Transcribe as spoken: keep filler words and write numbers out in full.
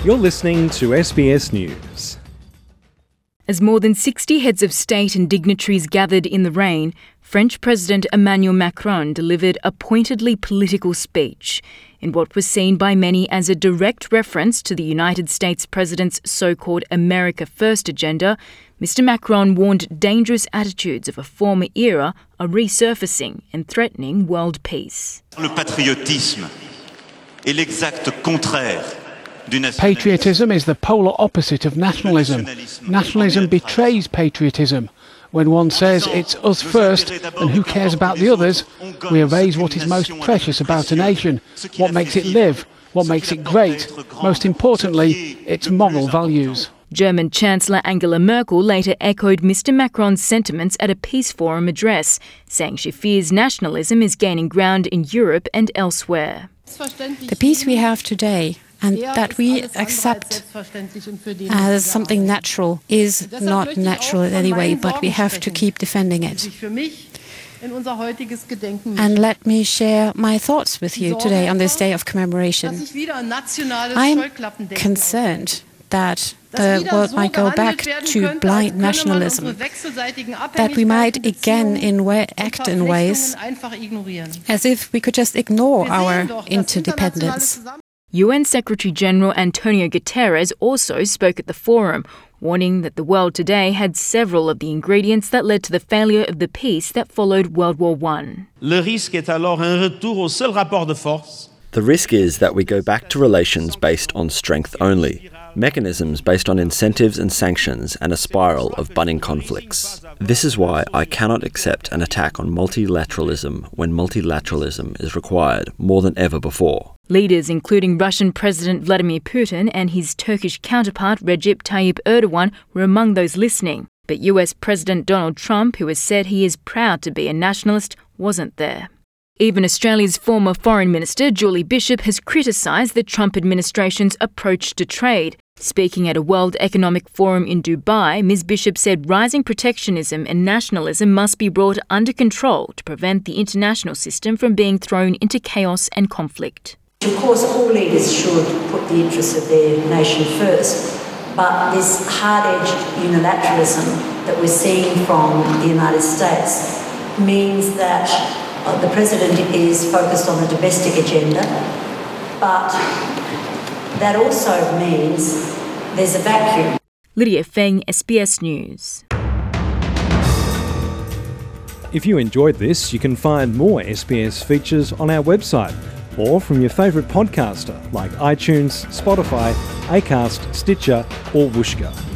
You're listening to S B S News. As more than sixty heads of state and dignitaries gathered in the rain, French President Emmanuel Macron delivered a pointedly political speech in what was seen by many as a direct reference to the United States president's so-called America First agenda. Mister Macron warned dangerous attitudes of a former era are resurfacing and threatening world peace. Le patriotisme est l'exact contraire. Patriotism is the polar opposite of nationalism. Nationalism betrays patriotism. When one says it's us first and who cares about the others, we erase what is most precious about a nation, what makes it live, what makes it great, most importantly, its moral values. German Chancellor Angela Merkel later echoed Mister Macron's sentiments at a peace forum address, saying she fears nationalism is gaining ground in Europe and elsewhere. The peace we have today and that we accept as something natural is not natural in any way, but we have to keep defending it. And let me share my thoughts with you today on this day of commemoration. I'm concerned that the world might go back to blind nationalism, that we might again in way, act in ways as if we could just ignore our interdependence. U N Secretary-General Antonio Guterres also spoke at the forum, warning that the world today had several of the ingredients that led to the failure of the peace that followed World War One. Le risque est alors un retour au seul rapport de force. The risk is that we go back to relations based on strength only, mechanisms based on incentives and sanctions, and a spiral of budding conflicts. This is why I cannot accept an attack on multilateralism when multilateralism is required more than ever before. Leaders including Russian President Vladimir Putin and his Turkish counterpart Recep Tayyip Erdogan were among those listening. But U S President Donald Trump, who has said he is proud to be a nationalist, wasn't there. Even Australia's former Foreign Minister Julie Bishop has criticised the Trump administration's approach to trade. Speaking at a World Economic Forum in Dubai, Miz Bishop said rising protectionism and nationalism must be brought under control to prevent the international system from being thrown into chaos and conflict. Of course, all leaders should put the interests of their nation first, but this hard-edged unilateralism that we're seeing from the United States means that uh, the President is focused on the domestic agenda, but that also means there's a vacuum. Lydia Feng, S B S News. If you enjoyed this, you can find more S B S features on our website or from your favourite podcaster like iTunes, Spotify, Acast, Stitcher or Whooshkaa.